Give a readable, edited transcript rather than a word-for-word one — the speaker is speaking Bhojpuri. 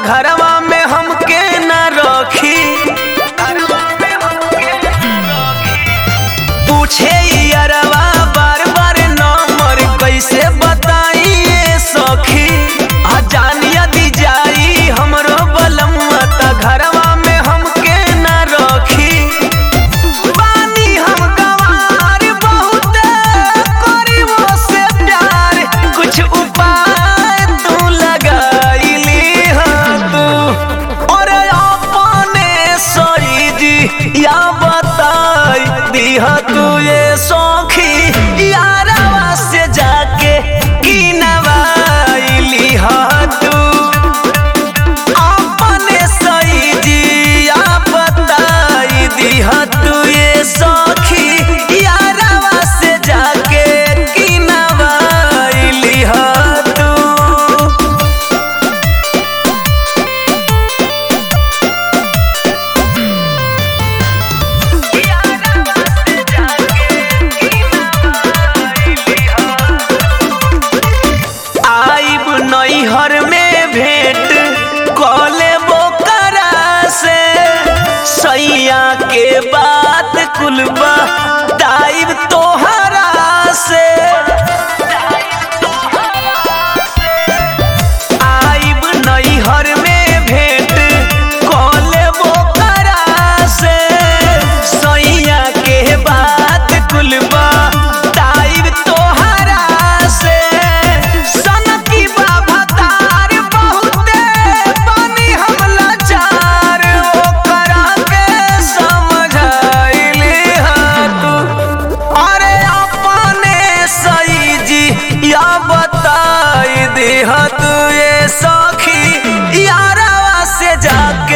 घरवा में हमके न रखी। पूछे यारवा बार बार नंबर कैसे बताइए सखी। जान यदि जाई हमरो बलमुआ त घरवा में हमके न रखी। बानी हम गवार बहुत करीबो से प्यार, कुछ उपाय तू लगाइली तू और अपने सही जी या बताई दिह तू ये सौखी यारवा से जाके की नवाइली तू। अपने सही जी या बताई दिह तू ये सौखी यारवा से जाके की नवाइली तू। आइब नैहर में भेंट कले बोकरा से, सैया के बात कुलबा दाइब तोहरा से। आइब नैहर में भेंट कले बोकरा से, सैया के बात कुलबा दाइब तोहरा से। सनकी बाबा तार बहुते पानी हम लाचार, ओकरा के समझाइली तू। अरे अपने सही जी या बताई दिह तू ये सखी यारवा से जाके